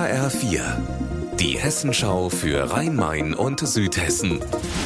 HR4, die Hessenschau für Rhein-Main und Südhessen.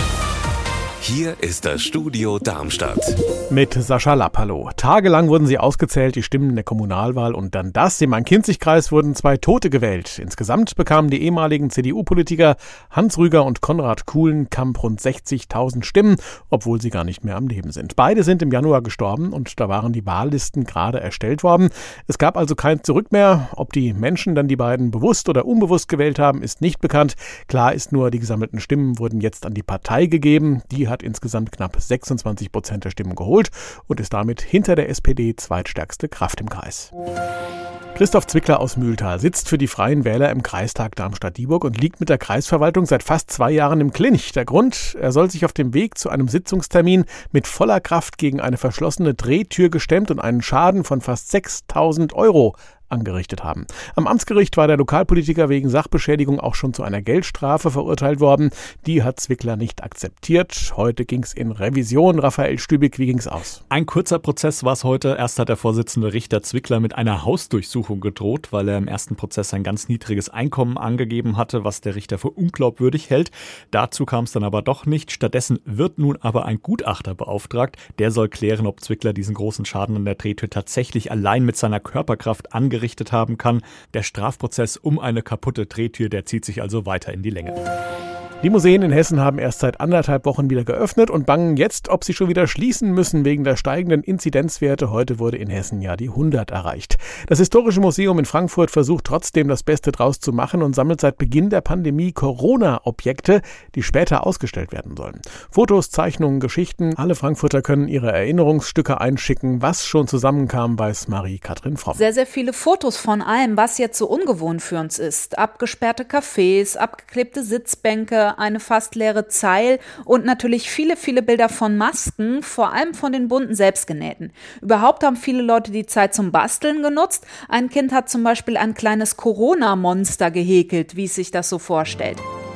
Hier ist das Studio Darmstadt. Mit Sascha Lapp, hallo. Tagelang wurden sie ausgezählt, die Stimmen der Kommunalwahl, und dann das. Im Main-Kinzig-Kreis wurden 2 Tote gewählt. Insgesamt bekamen die ehemaligen CDU-Politiker Hans Rüger und Konrad Kuhlenkamp rund 60.000 Stimmen, obwohl sie gar nicht mehr am Leben sind. Beide sind im Januar gestorben und da waren die Wahllisten gerade erstellt worden. Es gab also kein Zurück mehr. Ob die Menschen dann die beiden bewusst oder unbewusst gewählt haben, ist nicht bekannt. Klar ist nur, die gesammelten Stimmen wurden jetzt an die Partei gegeben. Die hat insgesamt knapp 26% der Stimmen geholt und ist damit hinter der SPD zweitstärkste Kraft im Kreis. Christoph Zwickler aus Mühltal sitzt für die Freien Wähler im Kreistag Darmstadt-Dieburg und liegt mit der Kreisverwaltung seit fast 2 Jahren im Clinch. Der Grund: Er soll sich auf dem Weg zu einem Sitzungstermin mit voller Kraft gegen eine verschlossene Drehtür gestemmt und einen Schaden von fast 6.000 € angerichtet haben. Am Amtsgericht war der Lokalpolitiker wegen Sachbeschädigung auch schon zu einer Geldstrafe verurteilt worden. Die hat Zwickler nicht akzeptiert. Heute ging es in Revision. Raphael Stübig, wie ging es aus? Ein kurzer Prozess war es heute. Erst hat der Vorsitzende Richter Zwickler mit einer Hausdurchsuchung gedroht, weil er im ersten Prozess ein ganz niedriges Einkommen angegeben hatte, was der Richter für unglaubwürdig hält. Dazu kam es dann aber doch nicht. Stattdessen wird nun aber ein Gutachter beauftragt. Der soll klären, ob Zwickler diesen großen Schaden an der Drehtür tatsächlich allein mit seiner Körperkraft angerichtet haben kann. Der Strafprozess um eine kaputte Drehtür, der zieht sich also weiter in die Länge. Die Museen in Hessen haben erst seit 1,5 Wochen wieder geöffnet und bangen jetzt, ob sie schon wieder schließen müssen wegen der steigenden Inzidenzwerte. Heute wurde in Hessen ja die 100 erreicht. Das Historische Museum in Frankfurt versucht trotzdem das Beste draus zu machen und sammelt seit Beginn der Pandemie Corona-Objekte, die später ausgestellt werden sollen. Fotos, Zeichnungen, Geschichten. Alle Frankfurter können ihre Erinnerungsstücke einschicken. Was schon zusammenkam, weiß Marie-Kathrin Fromm. Sehr, sehr viele Fotos von allem, was jetzt so ungewohnt für uns ist. Abgesperrte Cafés, abgeklebte Sitzbänke, eine fast leere Zeil und natürlich viele, viele Bilder von Masken, vor allem von den bunten selbstgenähten. Überhaupt haben viele Leute die Zeit zum Basteln genutzt. Ein Kind hat zum Beispiel ein kleines Corona-Monster gehäkelt, wie es sich das so vorstellt.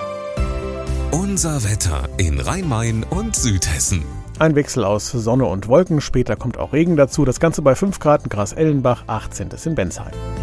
Unser Wetter in Rhein-Main und Südhessen. Ein Wechsel aus Sonne und Wolken, später kommt auch Regen dazu. Das Ganze bei 5 Grad in Gras-Ellenbach, 18. in Bensheim.